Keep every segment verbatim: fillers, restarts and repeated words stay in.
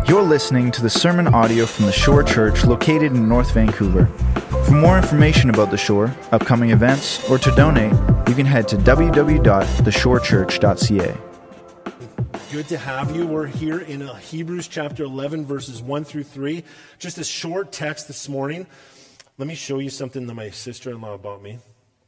You're listening to the sermon audio from the Shore Church located in North Vancouver. For more information about the Shore, upcoming events, or to donate, you can head to w w w dot the shore church dot c a. Good to have you. We're here in uh, Hebrews chapter eleven, verses one through three. Just a short text this morning. Let me show you something that my sister-in-law bought me.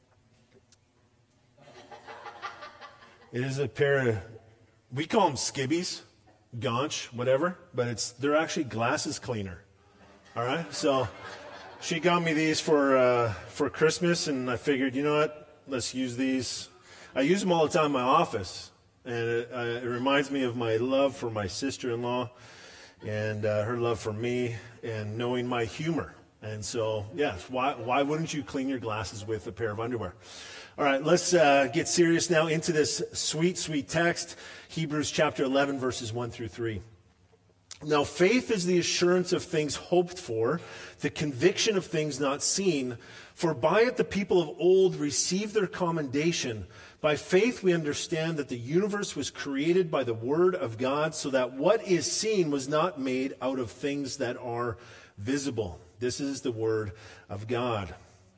It is a pair of, we call them skibbies, gaunch, whatever, but it's they're actually glasses cleaner. All right? So she got me these for uh, for Christmas, and I figured, you know what? Let's use these. I use them all the time in my office, and it, uh, it reminds me of my love for my sister-in-law and uh, her love for me and knowing my humor. And so, yes, why why wouldn't you clean your glasses with a pair of underwear? All right, let's uh, get serious now into this sweet, sweet text, Hebrews chapter eleven, verses one through three. Now, faith is the assurance of things hoped for, the conviction of things not seen. For by it the people of old received their commendation. By faith we understand that the universe was created by the word of God, so that what is seen was not made out of things that are visible. This is the word of God.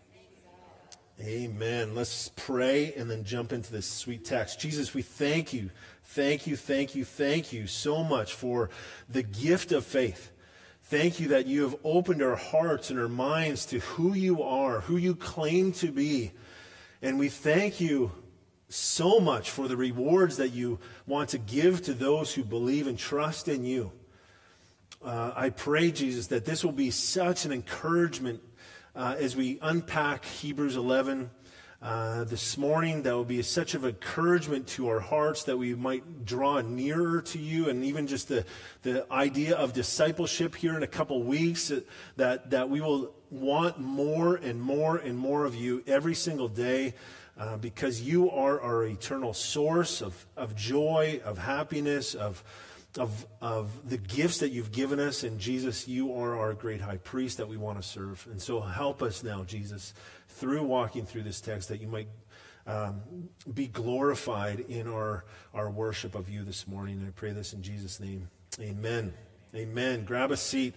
Amen. Let's pray and then jump into this sweet text. Jesus, we thank you, thank you, thank you, thank you so much for the gift of faith. Thank you that you have opened our hearts and our minds to who you are, who you claim to be. And we thank you so much for the rewards that you want to give to those who believe and trust in you. Uh, I pray, Jesus, that this will be such an encouragement uh, as we unpack Hebrews eleven uh, this morning. That will be such an encouragement to our hearts that we might draw nearer to you, and even just the, the idea of discipleship here in a couple weeks, that, that we will want more and more and more of you every single day uh, because you are our eternal source of, of joy, of happiness, of Of, of the gifts that you've given us. And Jesus, you are our great high priest that we want to serve. And so help us now, Jesus, through walking through this text, that you might um, be glorified in our, our worship of you this morning. And I pray this in Jesus' name. Amen. Amen. Grab a seat.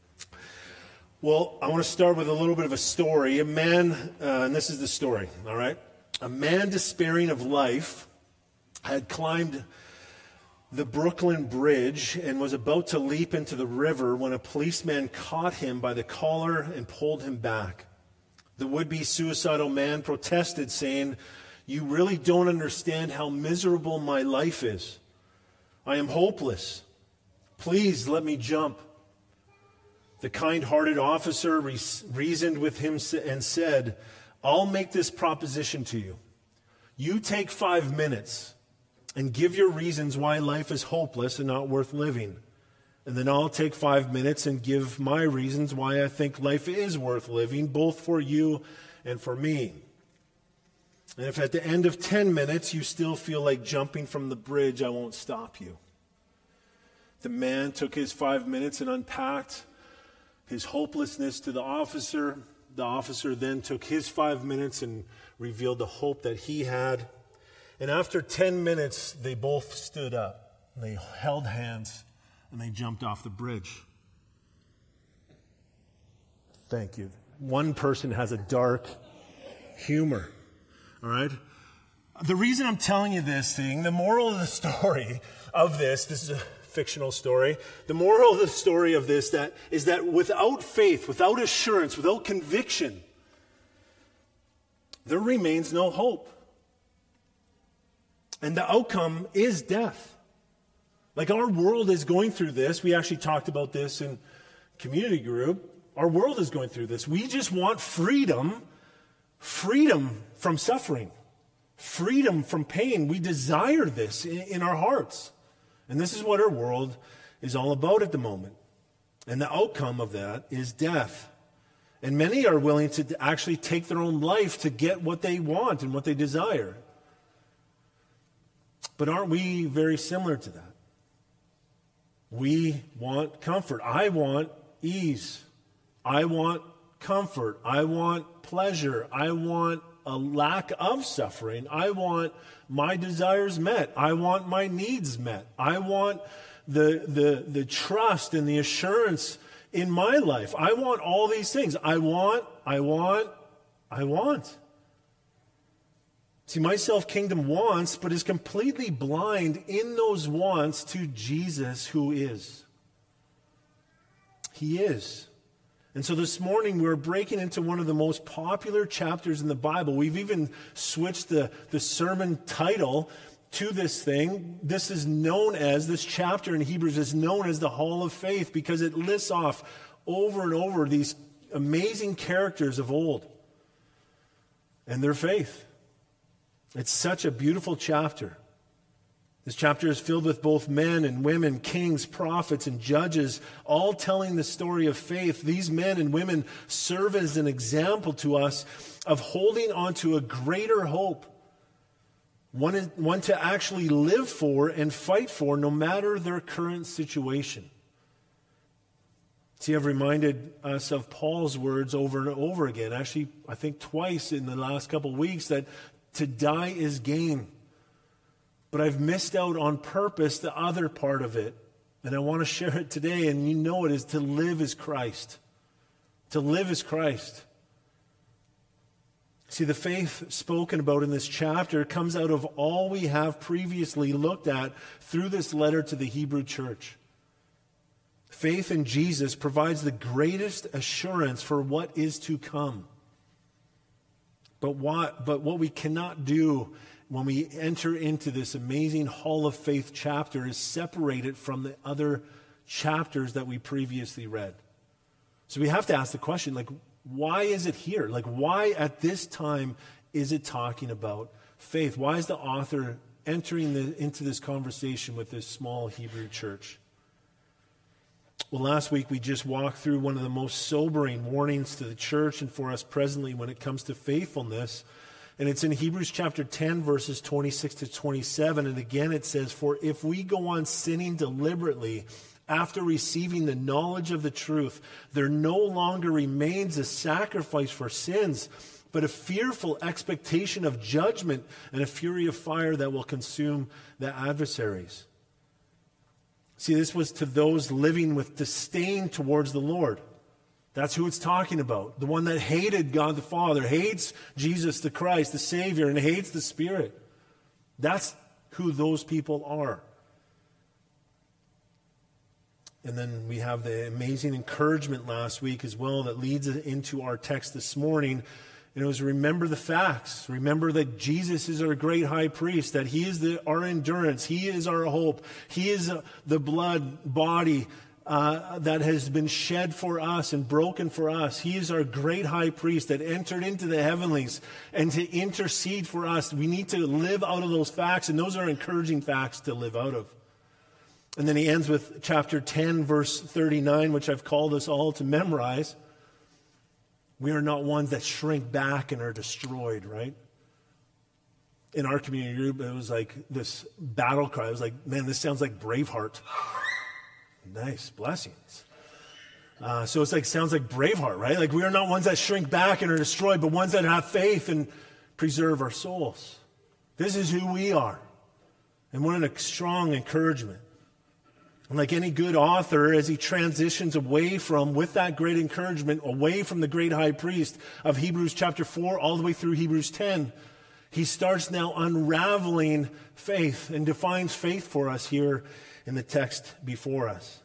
Well, I want to start with a little bit of a story. A man, uh, and this is the story, all right? A man despairing of life had climbed the Brooklyn Bridge and was about to leap into the river when a policeman caught him by the collar and pulled him back. The would-be suicidal man protested, saying, "You really don't understand how miserable my life is. I am hopeless. Please let me jump." The kind-hearted officer re- reasoned with him and said, "I'll make this proposition to you. You take five minutes and give your reasons why life is hopeless and not worth living. And then I'll take five minutes and give my reasons why I think life is worth living, both for you and for me. And if at the end of ten minutes you still feel like jumping from the bridge, I won't stop you." The man took his five minutes and unpacked his hopelessness to the officer. The officer then took his five minutes and revealed the hope that he had. And after ten minutes, they both stood up, and they held hands, and they jumped off the bridge. Thank you. One person has a dark humor, all right? The reason I'm telling you this thing, the moral of the story of this, this is a fictional story, the moral of the story of this that is that without faith, without assurance, without conviction, there remains no hope. And the outcome is death. Like, our world is going through this. We actually talked about this in community group. Our world is going through this. We just want freedom, freedom from suffering, freedom from pain. We desire this in, in our hearts. And this is what our world is all about at the moment. And the outcome of that is death. And many are willing to actually take their own life to get what they want and what they desire. But aren't we very similar to that? We want comfort. I want ease. I want comfort. I want pleasure. I want a lack of suffering. I want my desires met. I want my needs met. I want the, the, the trust and the assurance in my life. I want all these things. I want, I want, I want. See, my self-kingdom wants, but is completely blind in those wants to Jesus, who is. He is. And so this morning we're breaking into one of the most popular chapters in the Bible. We've even switched the, the sermon title to this thing. This is known as, this chapter in Hebrews is known as the Hall of Faith because it lists off over and over these amazing characters of old and their faith. It's such a beautiful chapter. This chapter is filled with both men and women, kings, prophets, and judges, all telling the story of faith. These men and women serve as an example to us of holding on to a greater hope, one, one to actually live for and fight for no matter their current situation. See, I've reminded us of Paul's words over and over again, actually, I think twice in the last couple of weeks, that to die is gain. But I've missed out on purpose the other part of it. And I want to share it today, and you know it is to live as Christ. To live as Christ. See, the faith spoken about in this chapter comes out of all we have previously looked at through this letter to the Hebrew church. Faith in Jesus provides the greatest assurance for what is to come. But what, but what we cannot do when we enter into this amazing Hall of Faith chapter is separate it from the other chapters that we previously read. So we have to ask the question, like, why is it here? Like, why at this time is it talking about faith? Why is the author entering the, into this conversation with this small Hebrew church? Well, last week we just walked through one of the most sobering warnings to the church and for us presently when it comes to faithfulness. And it's in Hebrews chapter ten, verses twenty-six to twenty-seven. And again it says, "For if we go on sinning deliberately after receiving the knowledge of the truth, there no longer remains a sacrifice for sins, but a fearful expectation of judgment and a fury of fire that will consume the adversaries." See, this was to those living with disdain towards the Lord. That's who it's talking about. The one that hated God the Father, hates Jesus the Christ, the Savior, and hates the Spirit. That's who those people are. And then we have the amazing encouragement last week as well that leads into our text this morning. And it was, remember the facts. Remember that Jesus is our great high priest, that he is the, our endurance. He is our hope. He is the blood body uh, that has been shed for us and broken for us. He is our great high priest that entered into the heavenlies and to intercede for us. We need to live out of those facts, and those are encouraging facts to live out of. And then he ends with chapter ten, verse thirty-nine, which I've called us all to memorize. We are not ones that shrink back and are destroyed, right? In our community group, it was like this battle cry. It was like, man, this sounds like Braveheart. Nice, blessings. Uh, so it's like, sounds like Braveheart, right? Like we are not ones that shrink back and are destroyed, but ones that have faith and preserve our souls. This is who we are. And what a strong encouragement. And like any good author, as he transitions away from, with that great encouragement, away from the great high priest of Hebrews chapter four all the way through Hebrews ten, he starts now unraveling faith and defines faith for us here in the text before us.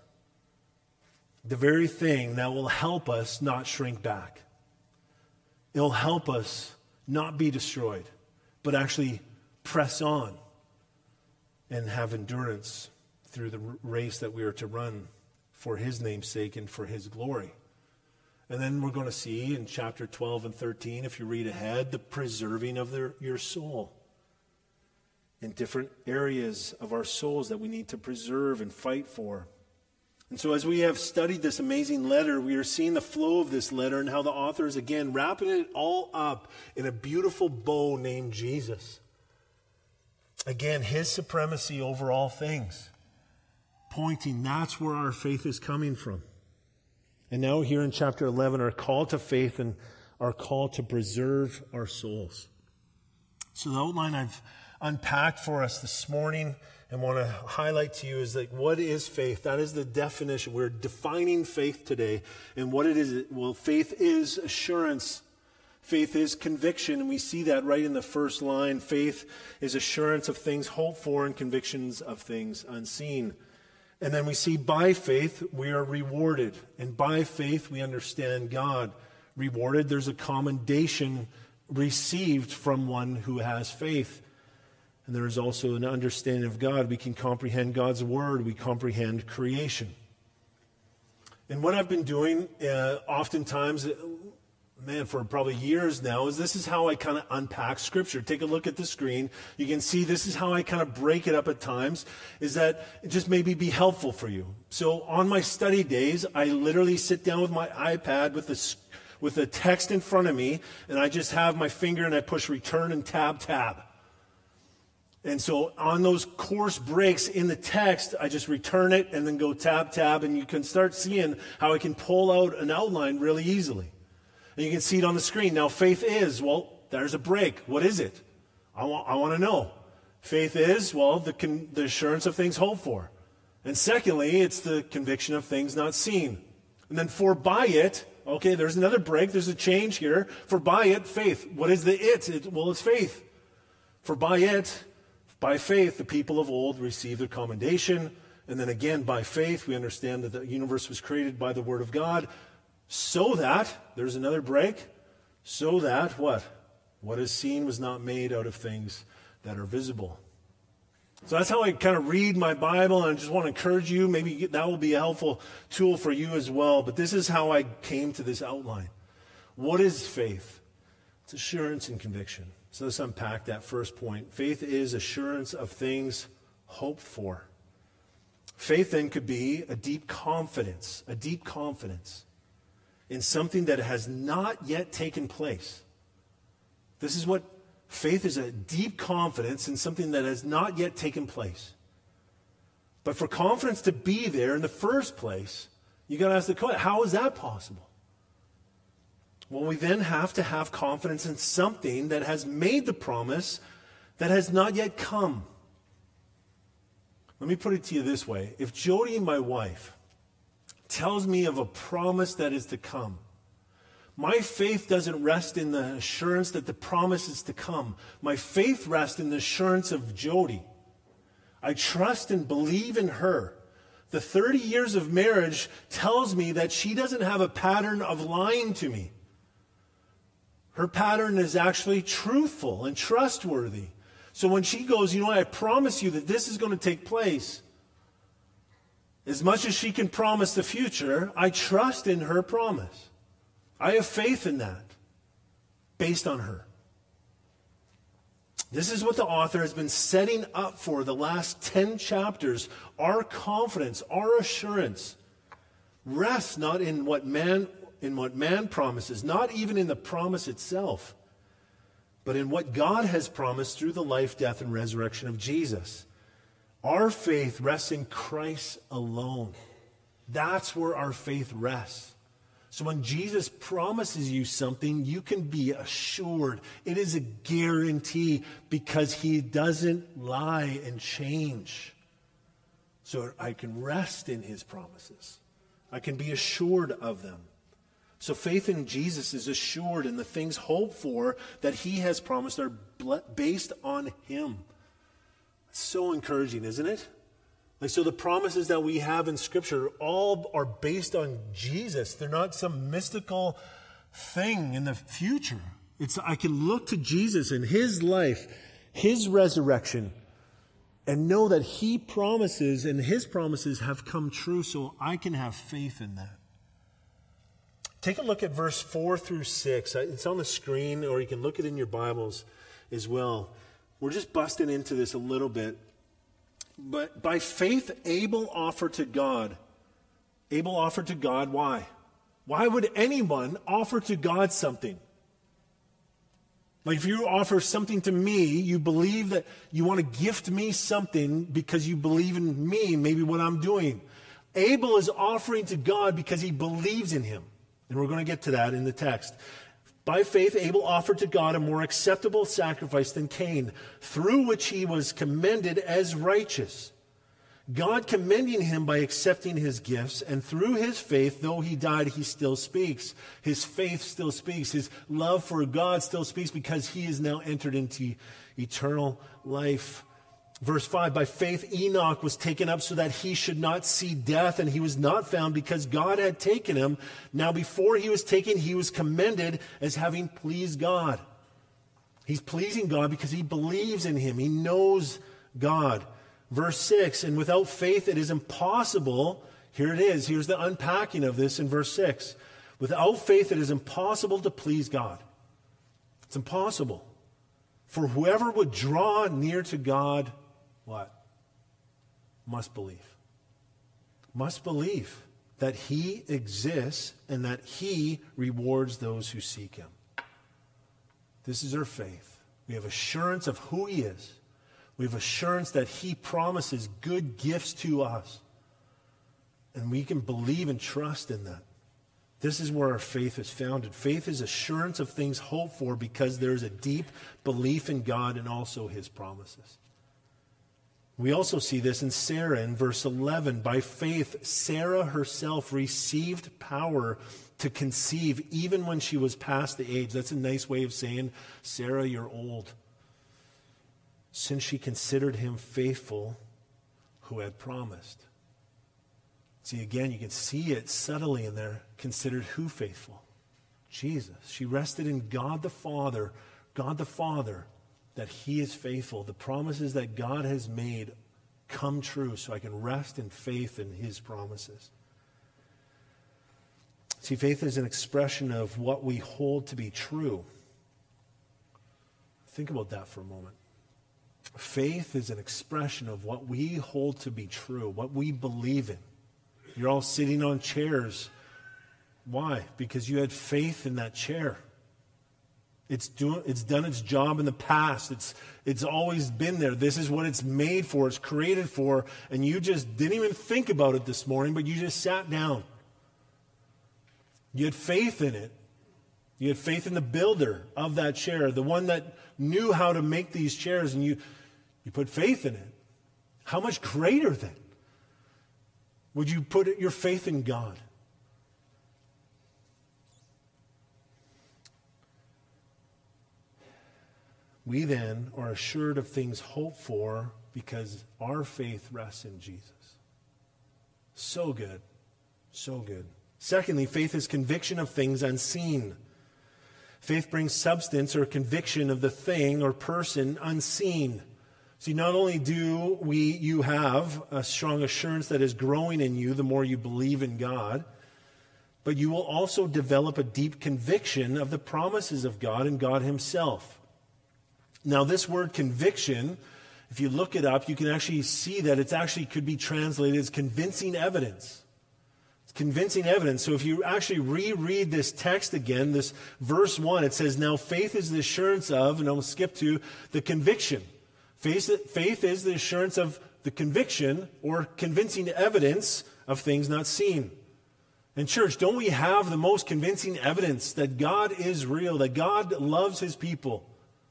The very thing that will help us not shrink back. It'll help us not be destroyed, but actually press on and have endurance through the race that we are to run for his name's sake and for his glory. And then we're going to see in chapter twelve and thirteen, if you read ahead, the preserving of their, your soul. In different areas of our souls that we need to preserve and fight for. And so as we have studied this amazing letter, we are seeing the flow of this letter and how the author is again wrapping it all up in a beautiful bow named Jesus. Again, his supremacy over all things. Pointing, that's where our faith is coming from. And now here in chapter eleven, our call to faith and our call to preserve our souls. So the outline I've unpacked for us this morning and want to highlight to you is like, what is faith? That is the definition. We're defining faith today. And what it is, well, faith is assurance. Faith is conviction, and we see that right in the first line. Faith is assurance of things hoped for and convictions of things unseen. And then we see by faith we are rewarded. And by faith we understand God. Rewarded, there's a commendation received from one who has faith. And there is also an understanding of God. We can comprehend God's word. We comprehend creation. And what I've been doing uh, oftentimes, man, for probably years now, is this is how I kind of unpack Scripture. Take a look at the screen. You can see this is how I kind of break it up at times, is that it just maybe be helpful for you. So on my study days, I literally sit down with my iPad with the, with the text in front of me, and I just have my finger and I push return and tab, tab. And so on those course breaks in the text, I just return it and then go tab, tab, and you can start seeing how I can pull out an outline really easily. And you can see it on the screen. Now, faith is, well, there's a break. What is it? I want, I want to know. Faith is, well, the, con, the assurance of things hoped for. And secondly, it's the conviction of things not seen. And then for by it, okay, there's another break. There's a change here. For by it, faith. What is the it? it well, it's faith. For by it, by faith, the people of old received their commendation. And then again, by faith, we understand that the universe was created by the Word of God. So that, there's another break, so that what? What is seen was not made out of things that are visible. So that's how I kind of read my Bible, and I just want to encourage you. Maybe that will be a helpful tool for you as well. But this is how I came to this outline. What is faith? It's assurance and conviction. So let's unpack that first point. Faith is assurance of things hoped for. Faith then could be a deep confidence, a deep confidence in something that has not yet taken place. This is what faith is, a deep confidence in something that has not yet taken place. But for confidence to be there in the first place, you got to ask the question, how is that possible? Well, we then have to have confidence in something that has made the promise that has not yet come. Let me put it to you this way. If Jody, my wife, tells me of a promise that is to come, my faith doesn't rest in the assurance that the promise is to come. My faith rests in the assurance of Jody. I trust and believe in her. The thirty years of marriage tells me that she doesn't have a pattern of lying to me. Her pattern is actually truthful and trustworthy. So when she goes, you know, I promise you that this is going to take place, as much as she can promise the future, I trust in her promise. I have faith in that, based on her. This is what the author has been setting up for the last ten chapters. Our confidence, our assurance, rests not in what man, in what man promises, not even in the promise itself, but in what God has promised through the life, death, and resurrection of Jesus. Our faith rests in Christ alone. That's where our faith rests. So when Jesus promises you something, you can be assured. It is a guarantee because he doesn't lie and change. So I can rest in his promises. I can be assured of them. So faith in Jesus is assured, and the things hoped for that he has promised are based on him. It's so encouraging, isn't it? Like, so the promises that we have in Scripture all are based on Jesus. They're not some mystical thing in the future. It's I can look to Jesus and his life, his resurrection, and know that he promises and his promises have come true, so I can have faith in that. Take a look at verse four through six. It's on the screen, or you can look it in your Bibles as well. We're just busting into this a little bit. But by faith, Abel offered to God. Abel offered to God, why? Why would anyone offer to God something? Like if you offer something to me, you believe that you want to gift me something because you believe in me, maybe what I'm doing. Abel is offering to God because he believes in him. And we're going to get to that in the text. By faith, Abel offered to God a more acceptable sacrifice than Cain, through which he was commended as righteous. God commending him by accepting his gifts, and through his faith, though he died, he still speaks. His faith still speaks. His love for God still speaks because he is now entered into eternal life. Verse five, by faith Enoch was taken up so that he should not see death, and he was not found because God had taken him. Now before he was taken, he was commended as having pleased God. He's pleasing God because he believes in him. He knows God. Verse six, and without faith it is impossible, here it is, here's the unpacking of this in verse six. Without faith it is impossible to please God. It's impossible. For whoever would draw near to God, what? Must believe. Must believe that he exists and that he rewards those who seek him. This is our faith. We have assurance of who he is. We have assurance that he promises good gifts to us. And we can believe and trust in that. This is where our faith is founded. Faith is assurance of things hoped for because there is a deep belief in God and also his promises. We also see this in Sarah in verse eleven. By faith, Sarah herself received power to conceive even when she was past the age. That's a nice way of saying, Sarah, you're old. Since she considered him faithful who had promised. See, again, you can see it subtly in there. Considered who faithful? Jesus. She rested in God the Father, God the Father, that he is faithful. The promises that God has made come true, so I can rest in faith in his promises. See, faith is an expression of what we hold to be true. Think about that for a moment. Faith is an expression of what we hold to be true, what we believe in. You're all sitting on chairs. Why? Because you had faith in that chair. It's doing, it's done its job in the past. It's, it's always been there. This is what it's made for. It's created for. And you just didn't even think about it this morning, but you just sat down. You had faith in it. You had faith in the builder of that chair, the one that knew how to make these chairs, and you, you put faith in it. How much greater then would you put your faith in God? We then are assured of things hoped for because our faith rests in Jesus. So good. So good. Secondly, faith is conviction of things unseen. Faith brings substance or conviction of the thing or person unseen. See, not only do we you have a strong assurance that is growing in you the more you believe in God, but you will also develop a deep conviction of the promises of God and God himself. Now, this word conviction, if you look it up, you can actually see that it actually could be translated as convincing evidence. It's convincing evidence. So if you actually reread this text again, this verse one, it says, now faith is the assurance of, and I'll skip to, the conviction. Faith, faith is the assurance of the conviction or convincing evidence of things not seen. And church, don't we have the most convincing evidence that God is real, that God loves his people?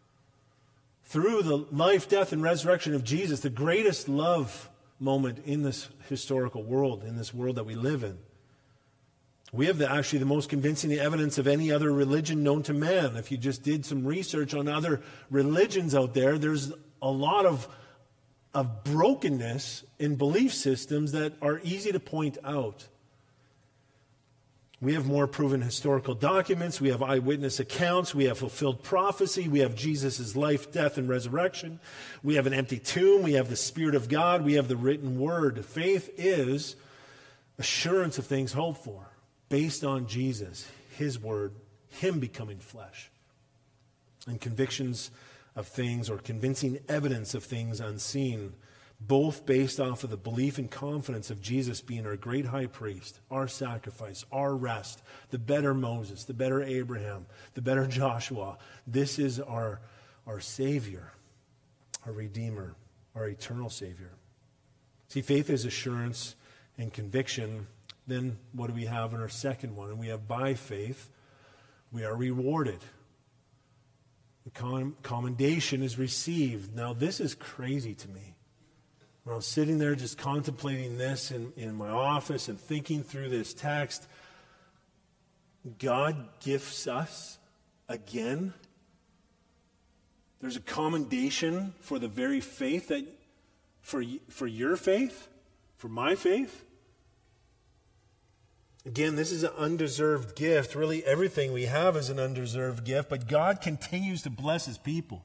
Through the life, death, and resurrection of Jesus, the greatest love moment in this historical world, in this world that we live in. We have the, actually the most convincing evidence of any other religion known to man. If you just did some research on other religions out there, there's a lot of, of brokenness in belief systems that are easy to point out. We have more proven historical documents. We have eyewitness accounts. We have fulfilled prophecy. We have Jesus' life, death, and resurrection. We have an empty tomb. We have the Spirit of God. We have the written word. Faith is assurance of things hoped for, based on Jesus, his word, him becoming flesh. And convictions of things or convincing evidence of things unseen, both based off of the belief and confidence of Jesus being our great high priest, our sacrifice, our rest, the better Moses, the better Abraham, the better Joshua. This is our, our Savior, our Redeemer, our eternal Savior. See, faith is assurance and conviction. Then what do we have in our second one? And we have by faith, we are rewarded. The con- commendation is received. Now, this is crazy to me. When I was sitting there just contemplating this in, in my office and thinking through this text, God gifts us again. There's a commendation for the very faith that, for, for your faith, for my faith. Again, this is an undeserved gift. Really, everything we have is an undeserved gift, but God continues to bless His people.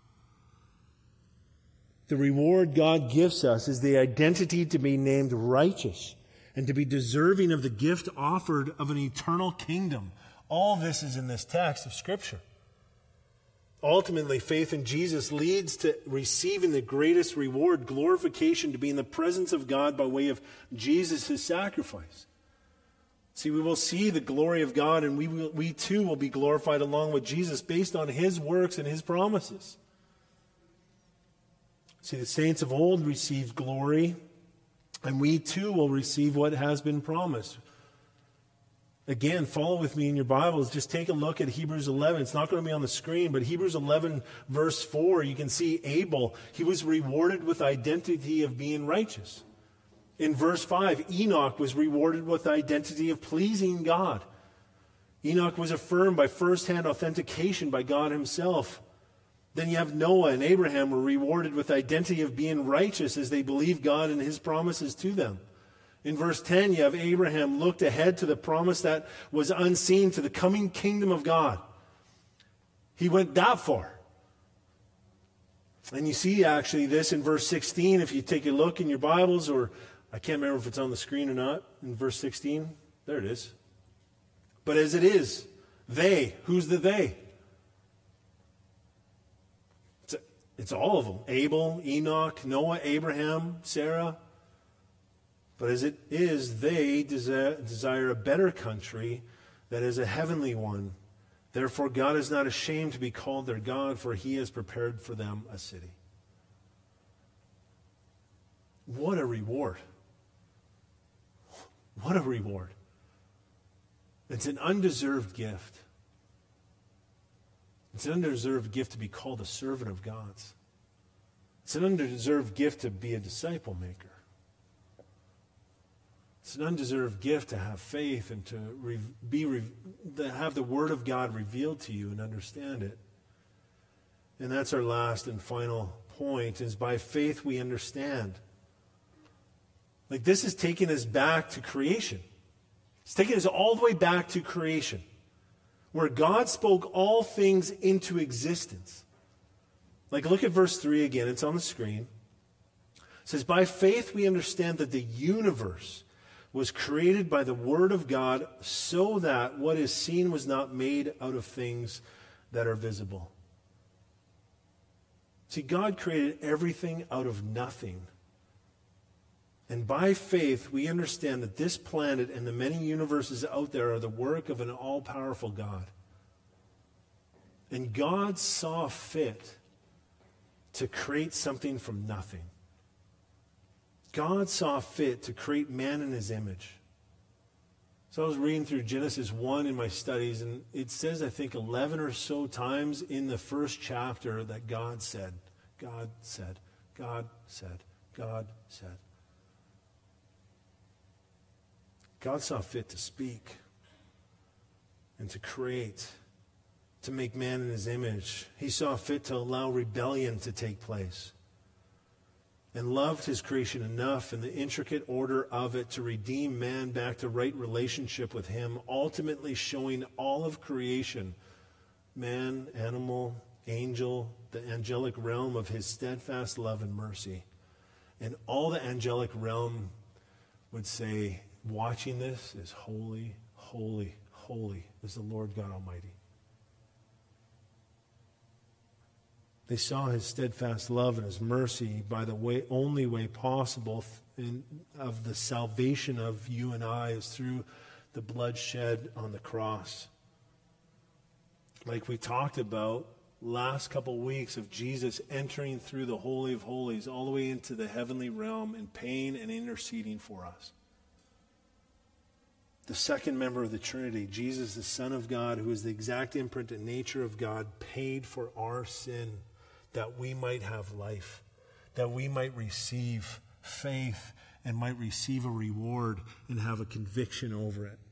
The reward God gives us is the identity to be named righteous and to be deserving of the gift offered of an eternal kingdom. All this is in this text of Scripture. Ultimately, faith in Jesus leads to receiving the greatest reward, glorification, to be in the presence of God by way of Jesus, His sacrifice. See, we will see the glory of God, and we will, we too will be glorified along with Jesus based on His works and His promises. See, the saints of old received glory, and we too will receive what has been promised. Again, follow with me in your Bibles. Just take a look at Hebrews eleven. It's not going to be on the screen, but Hebrews eleven, verse four, you can see Abel. He was rewarded with identity of being righteous. In verse five, Enoch was rewarded with the identity of pleasing God. Enoch was affirmed by first-hand authentication by God Himself. Then you have Noah and Abraham were rewarded with the identity of being righteous as they believed God and His promises to them. In verse ten, you have Abraham looked ahead to the promise that was unseen, to the coming kingdom of God. He went that far. And you see actually this in verse sixteen, if you take a look in your Bibles, or I can't remember if it's on the screen or not, in verse sixteen. There it is. But as it is, they, who's the they? It's, it's all of them. Abel, Enoch, Noah, Abraham, Sarah. But as it is, they desire, desire a better country that is a heavenly one. Therefore, God is not ashamed to be called their God, for He has prepared for them a city. What a reward. What a reward. It's an undeserved gift. It's an undeserved gift to be called a servant of God's. It's an undeserved gift to be a disciple maker. It's an undeserved gift to have faith and to re- be re- to have the Word of God revealed to you and understand it. And that's our last and final point, is by faith we understand. Like, this is taking us back to creation. It's taking us all the way back to creation, where God spoke all things into existence. Like, look at verse three again. It's on the screen. It says, by faith we understand that the universe was created by the Word of God, so that what is seen was not made out of things that are visible. See, God created everything out of nothing. And by faith, we understand that this planet and the many universes out there are the work of an all-powerful God. And God saw fit to create something from nothing. God saw fit to create man in His image. So I was reading through Genesis one in my studies, and it says, I think, eleven or so times in the first chapter that God said, God said, God said, God said. God saw fit to speak and to create, to make man in His image. He saw fit to allow rebellion to take place, and loved His creation enough in the intricate order of it to redeem man back to right relationship with Him, ultimately showing all of creation, man, animal, angel, the angelic realm of His steadfast love and mercy. And all the angelic realm would say, watching this is holy, holy, holy is the Lord God Almighty. They saw His steadfast love and His mercy by the way, only way possible in, of the salvation of you and I is through the blood shed on the cross. Like we talked about last couple weeks of Jesus entering through the Holy of Holies all the way into the heavenly realm and paying and interceding for us. the second member of the Trinity, Jesus, the Son of God, who is the exact imprint and nature of God, paid for our sin that we might have life, that we might receive faith and might receive a reward and have a conviction over it.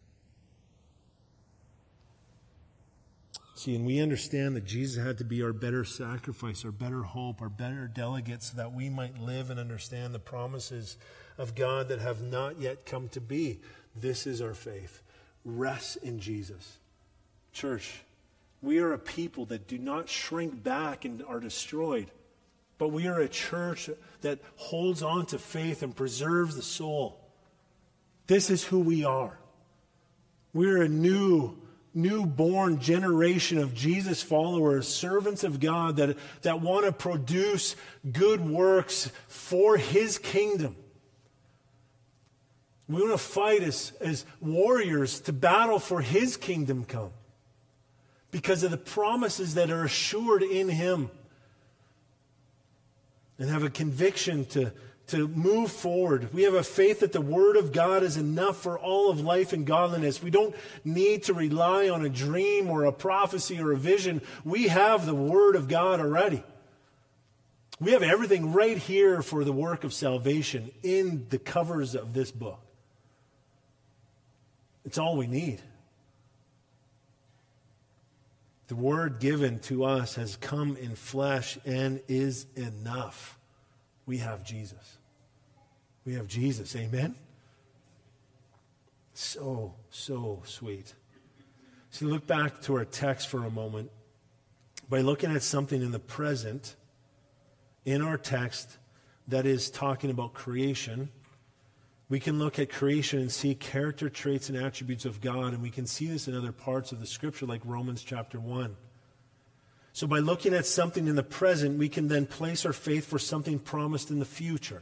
See, and we understand that Jesus had to be our better sacrifice, our better hope, our better delegate, so that we might live and understand the promises of God that have not yet come to be. This is our faith. Rest in Jesus. Church, we are a people that do not shrink back and are destroyed, but we are a church that holds on to faith and preserves the soul. This is who we are. We're a new newborn generation of Jesus followers, servants of God that, that want to produce good works for His kingdom. We want to fight as, as warriors to battle for His kingdom come because of the promises that are assured in Him, and have a conviction to to move forward. We have a faith that the Word of God is enough for all of life and godliness. We don't need to rely on a dream or a prophecy or a vision. We have the Word of God already. We have everything right here for the work of salvation in the covers of this book. It's all we need. The Word given to us has come in flesh and is enough. We have Jesus. We have Jesus. Amen? So, so sweet. So look back to our text for a moment. By looking at something in the present, in our text that is talking about creation, we can look at creation and see character traits and attributes of God, and we can see this in other parts of the Scripture like Romans chapter one. So by looking at something in the present, we can then place our faith for something promised in the future.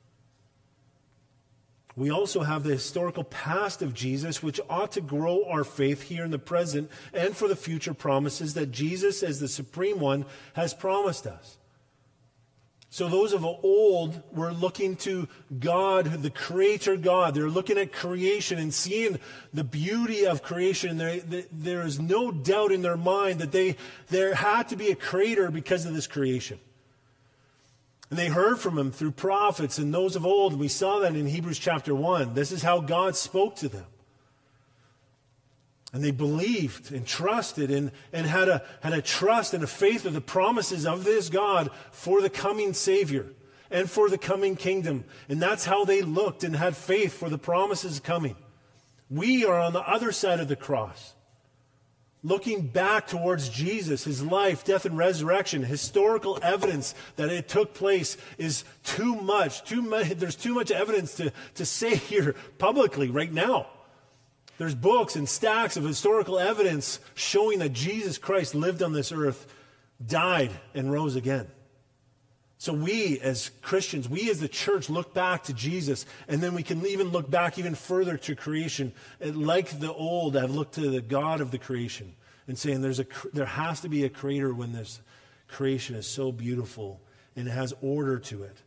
We also have the historical past of Jesus, which ought to grow our faith here in the present and for the future promises that Jesus, as the Supreme One, has promised us. So those of old were looking to God, the Creator God. They're looking at creation and seeing the beauty of creation. There, there is no doubt in their mind that they there had to be a Creator because of this creation. And they heard from Him through prophets and those of old. We saw that in Hebrews chapter one. This is how God spoke to them. And they believed and trusted and, and had a had a trust and a faith of the promises of this God for the coming Savior and for the coming kingdom. And that's how they looked and had faith for the promises coming. We are on the other side of the cross, looking back towards Jesus, His life, death, and resurrection. Historical evidence that it took place is too much. Too much. There's too much evidence to, to say here publicly right now. There's books and stacks of historical evidence showing that Jesus Christ lived on this earth, died, and rose again. So we as Christians, we as the church look back to Jesus, and then we can even look back even further to creation. And like the old, I've looked to the God of the creation and saying there's a, there has to be a creator when this creation is so beautiful and it has order to it.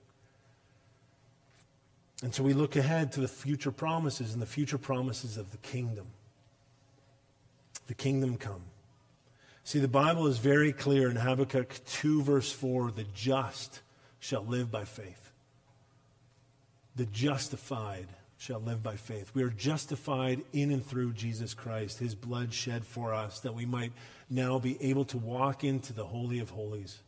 And so we look ahead to the future promises and the future promises of the kingdom. The kingdom come. See, the Bible is very clear in Habakkuk two verse four, the just shall live by faith. The justified shall live by faith. We are justified in and through Jesus Christ, His blood shed for us, that we might now be able to walk into the Holy of Holies.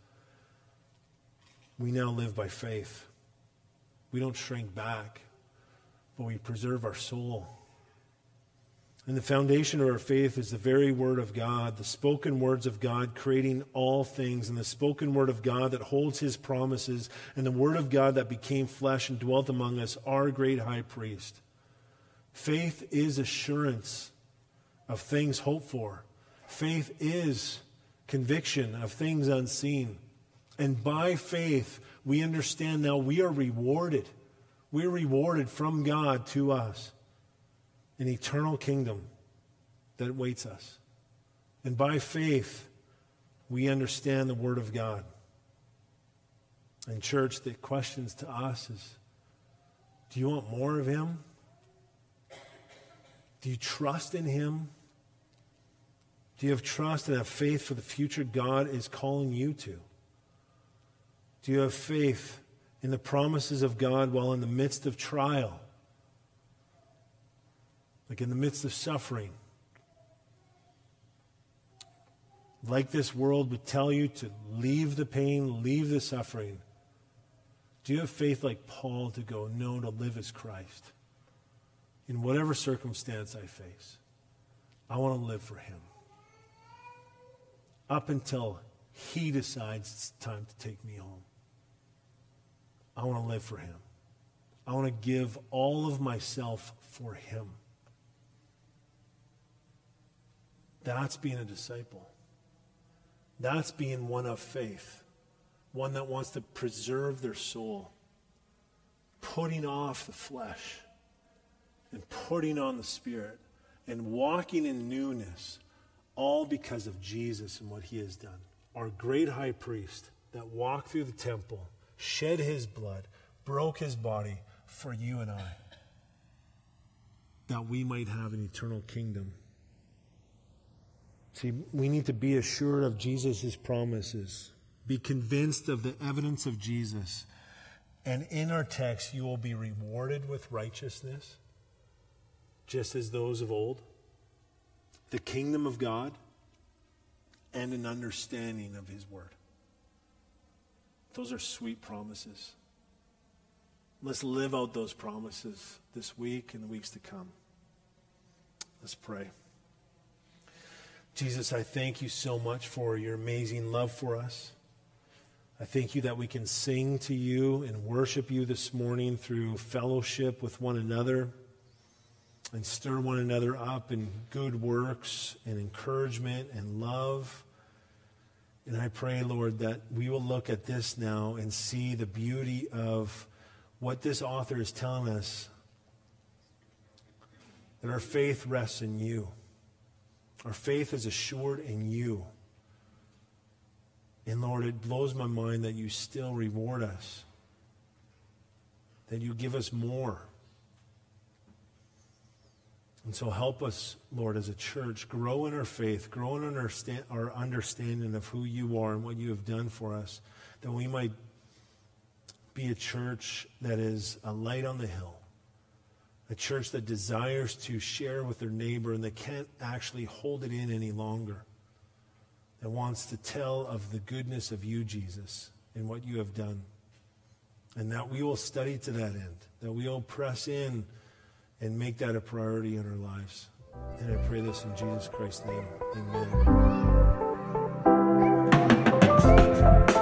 We now live by faith. We don't shrink back, but we preserve our soul. And the foundation of our faith is the very Word of God, the spoken words of God creating all things, and the spoken Word of God that holds His promises, and the Word of God that became flesh and dwelt among us, our great high priest. Faith is assurance of things hoped for. Faith is conviction of things unseen. And by faith, we understand now we are rewarded. We're rewarded from God to us an eternal kingdom that awaits us. And by faith, we understand the Word of God. And church, the questions to us is, do you want more of Him? Do you trust in him? Do you have trust and have faith for the future God is calling you to? Do you have faith in the promises of God while in the midst of trial? Like in the midst of suffering? Like this world would tell you to leave the pain, leave the suffering. Do you have faith like Paul to go, no, to live as Christ? In whatever circumstance I face, I want to live for him. Up until he decides it's time to take me home. I want to live for him. I want to give all of myself for him. That's being a disciple. That's being one of faith. One that wants to preserve their soul. Putting off the flesh. And putting on the Spirit. And walking in newness. All because of Jesus and what he has done. Our great high priest that walked through the temple, shed his blood, broke his body for you and I. That we might have an eternal kingdom. See, we need to be assured of Jesus' promises. Be convinced of the evidence of Jesus. And in our text, you will be rewarded with righteousness, just as those of old. The kingdom of God, and an understanding of his word. Those are sweet promises. Let's live out those promises this week and the weeks to come. Let's pray. Jesus, I thank you so much for your amazing love for us. I thank you that we can sing to you and worship you this morning through fellowship with one another and stir one another up in good works and encouragement and love. And I pray, Lord, that we will look at this now and see the beauty of what this author is telling us, that our faith rests in you. Our faith is assured in you. And Lord, it blows my mind that you still reward us, that you give us more. And so help us, Lord, as a church, grow in our faith, grow in understand, our understanding of who you are and what you have done for us, that we might be a church that is a light on the hill, a church that desires to share with their neighbor and that can't actually hold it in any longer, that wants to tell of the goodness of you, Jesus, and what you have done. And that we will study to that end, that we will press in and make that a priority in our lives. And I pray this in Jesus Christ's name. Amen.